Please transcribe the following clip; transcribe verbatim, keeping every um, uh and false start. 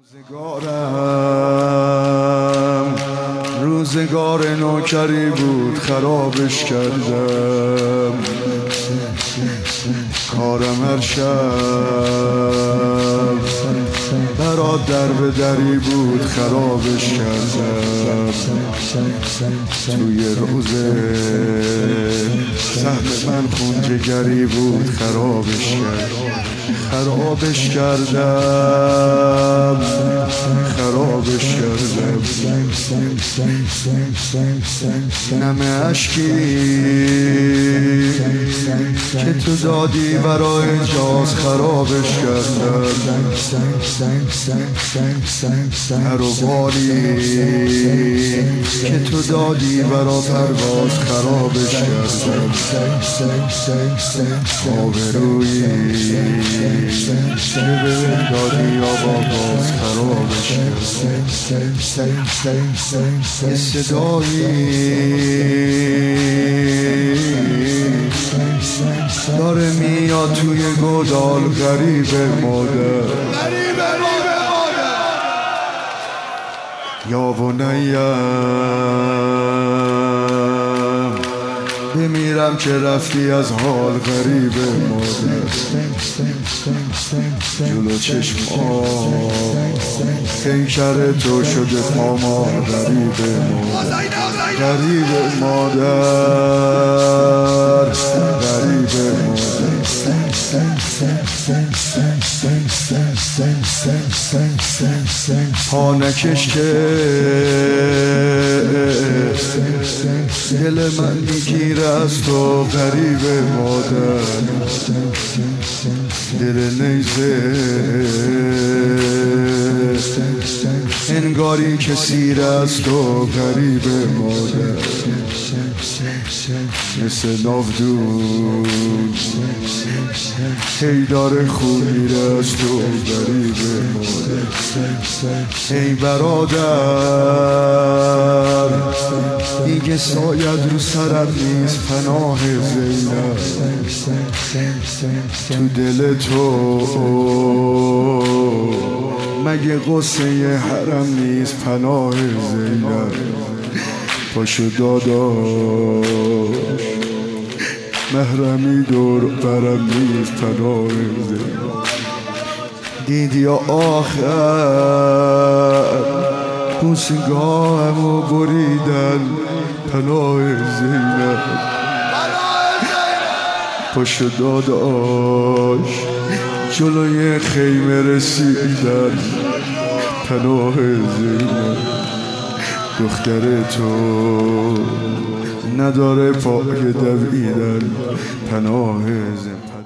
روزگارم روزگار نوکری بود خرابش کردم. کارم هر شب برات در به دری بود خرابش کردم. توی روزه سهم من خون جگری بود خرابش کردم. خرابش کردم خرابش کردم. نم اشکی که تو دادی برای جاز خرابش کردم. هر و بالی که تو دادی برای پرواز خرابش کردم. آبرویی که به دادی آواز خرابش کردم. یه صدایی داره میاد توی گودال غریب مادر یا بنیم بمیرم که رفتی از حال غریب مادر. جلو چشمام پیکر تو شده پاما غریب مادر غریب مادر غریب مادر. پا نکش که دل من میگیره از تو غریب مادر. دل نیزه انگاری که سیر از تو غریب مادر. مثل نافدون هی داره خون میره از تو غریب مادر. ای برادر دیگه ساید رو سرم نیست پناه زینب. تو دل تو مگه قصه حرم نیست پناه زینب. پاشو داداش محرمی دور برم نیست پناه زینب. دیدی آخر بوسگاهمو بریدن پناه زینب. پاشو داداش جلوی خیمه رسیدن پناه زینب. دختر تو نداره پای دویدن پناه زینب.